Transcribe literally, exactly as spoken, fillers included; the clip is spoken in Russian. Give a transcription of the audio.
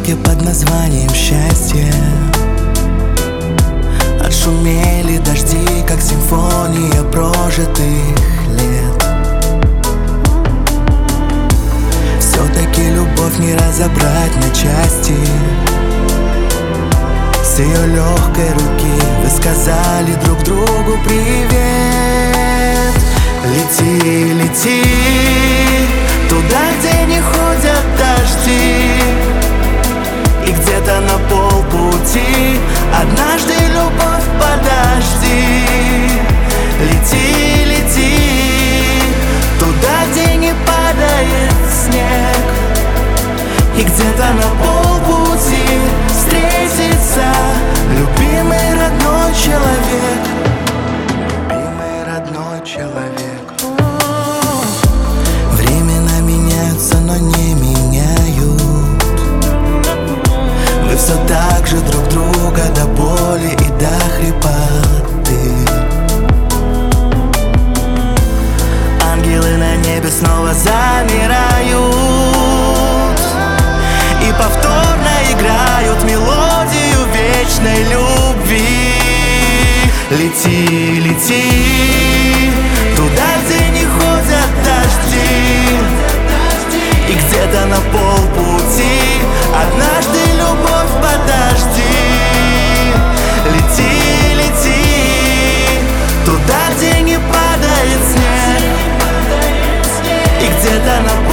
сказке под названием «Счастье». Отшумели дожди, как симфония прожитых лет. Все-таки любовь не разобрать на части. С ее легкой руки вы сказали друг другу привет. Лети, лети туда, где не ходят дожди, и где-то на полпути однажды, любовь, подожди. Лети, лети туда, где не падает снег, и где-то на полпути встретится любимый родной человек. Любимый родной человек. Времена меняются, но не меняют. Вы все так же друг друга до боли и до хрипоты. Ангелы на небе снова замирают и повторно играют мелодию вечной любви. Лети, лети туда, где не ходят дожди, и где-то на полпути однажды, любовь, подожди. Лети, лети туда, где не падает снег, и где-то на